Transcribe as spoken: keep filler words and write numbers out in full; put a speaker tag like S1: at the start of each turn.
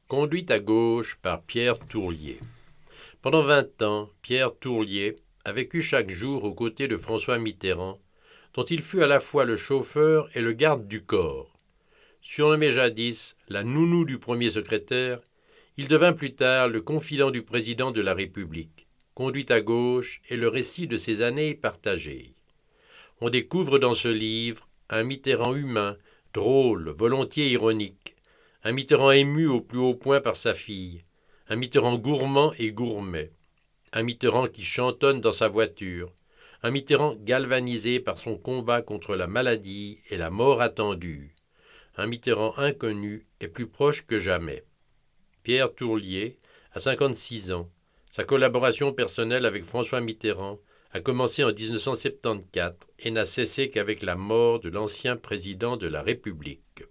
S1: Conduite à gauche par Pierre Tourlier. Pendant vingt ans, Pierre Tourlier a vécu chaque jour aux côtés de François Mitterrand, dont il fut à la fois le chauffeur et le garde du corps. Surnommé jadis la nounou du premier secrétaire, il devint plus tard le confident du président de la République. Conduite à gauche est le récit de ses années partagées. On découvre dans ce livre un Mitterrand humain, drôle, volontiers ironique, un Mitterrand ému au plus haut point par sa fille, un Mitterrand gourmand et gourmet, un Mitterrand qui chantonne dans sa voiture, un Mitterrand galvanisé par son combat contre la maladie et la mort attendue, un Mitterrand inconnu et plus proche que jamais. Pierre Tourlier a cinquante-six ans. Sa collaboration personnelle avec François Mitterrand a commencé en dix-neuf cent soixante-quatorze et n'a cessé qu'avec la mort de l'ancien président de la République.